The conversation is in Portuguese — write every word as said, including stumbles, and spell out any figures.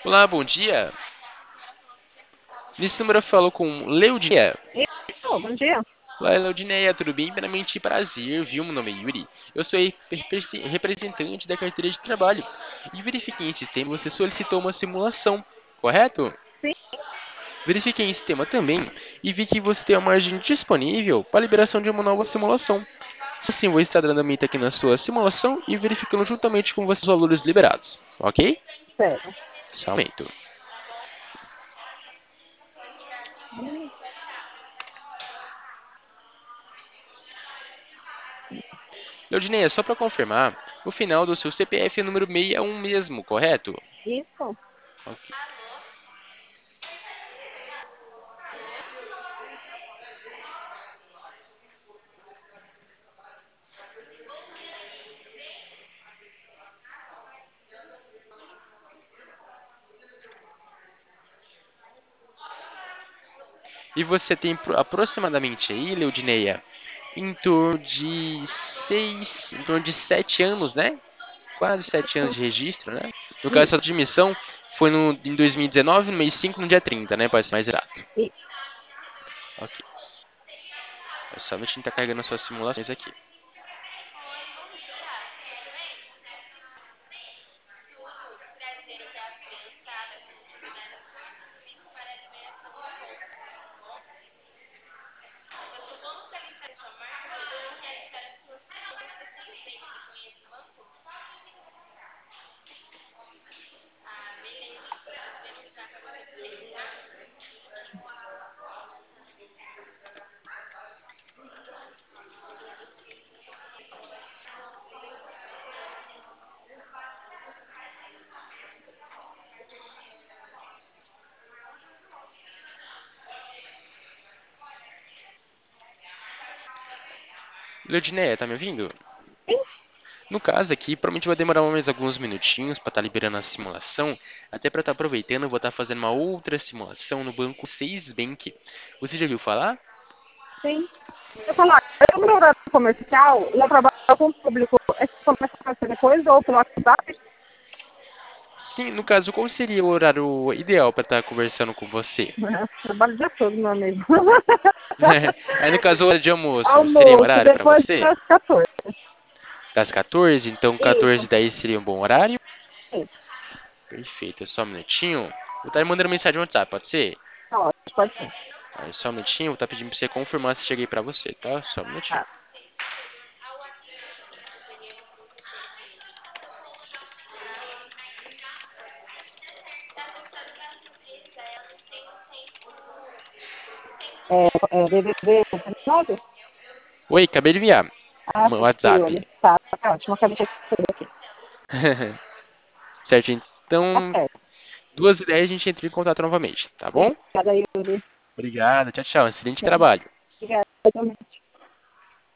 Olá, bom dia. Nesse número eu falo com Leodineia. Isso, bom dia. Olá, Leodineia, tudo bem? Primeiramente, prazer, viu? Meu nome é Yuri. Eu sou repre- representante da carteira de trabalho. E verifiquei em sistema, você solicitou uma simulação, correto? Sim, Verifiquei em sistema também e vi que você tem uma margem disponível para a liberação de uma nova simulação. Assim, vou estar dando andamento aqui na sua simulação e verificando juntamente com você os valores liberados, ok? sério. Só um momento. Hum, Leodineia, só para confirmar, o final do seu C P F é número sessenta e um mesmo, correto? Isso. Ok. E você tem pro- aproximadamente aí, Leodineia, em torno de seis, em torno de sete anos, né? Quase sete anos de registro, né? No caso, sua Isso. admissão foi no, em dois mil e dezenove, no mês cinco, no dia trinta, né? Para ser mais exato. Isso. Ok. É só a gente tá carregando as suas simulações aqui. Leodineia, tá me ouvindo? Sim. No caso aqui, provavelmente vai demorar mais alguns minutinhos para estar liberando a simulação. Até para estar aproveitando, eu vou estar fazendo uma outra simulação no banco seis Bank. Você já viu falar? Sim. Eu falar, eu no horário comercial, eu trabalho com o público. É que começa a fazer depois ou pelo WhatsApp? Sim, no caso, qual seria o horário ideal para estar conversando com você? Trabalho o dia todo, meu amigo. Aí no caso, hora de almoço, seria um Almoço, horário para depois você? das quatorze. Das quatorze? Então quatorze Isso. e dez seria um bom horário? Isso. Perfeito, só um minutinho. Vou estar mandando mensagem no WhatsApp, pode ser? Tá ótimo, pode ser. Aí, só um minutinho, vou estar pedindo para você confirmar se cheguei para você, tá? Só um minutinho. Tá. É, é D D D nove? Oi, acabei de enviar. Ah, Meu sim, Yuri. WhatsApp. Tá, tá ótimo. Acabei de receber aqui. Certo, Tá então, certo. duas e dez a gente entra em contato novamente, tá bom? Obrigada, Yuri. Obrigado, tchau, tchau. Excelente Tchau. trabalho. Obrigada, também.